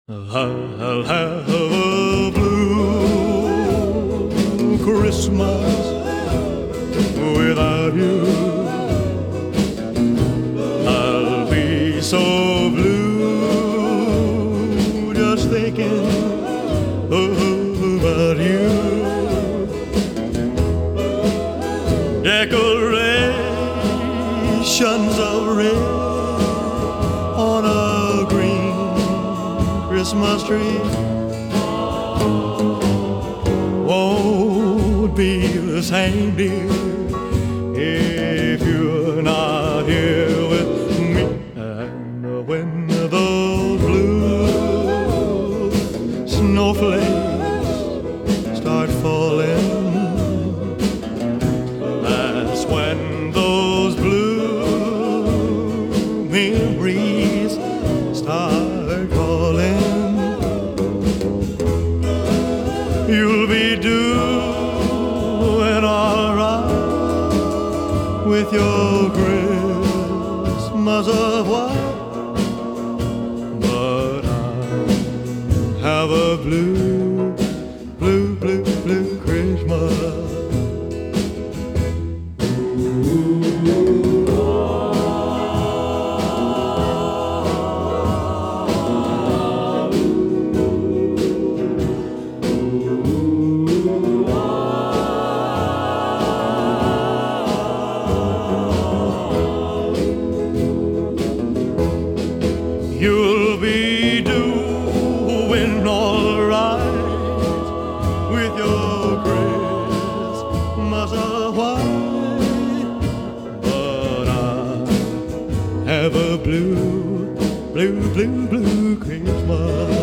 I'll have a blue Christmas without you. I'll be so blue just thinking about you. Decorations of red on a green Christmas tree won't be the same, dear, if you're not here with me. And when those blue snowflakes start falling, that's when those blue memories start calling. You'll be doing all right with your Christmas of white, but I have a blue, blue, blue, blue Christmas. You'll be doing all right with your Christmas of white, but I have a blue, blue, blue, blue Christmas.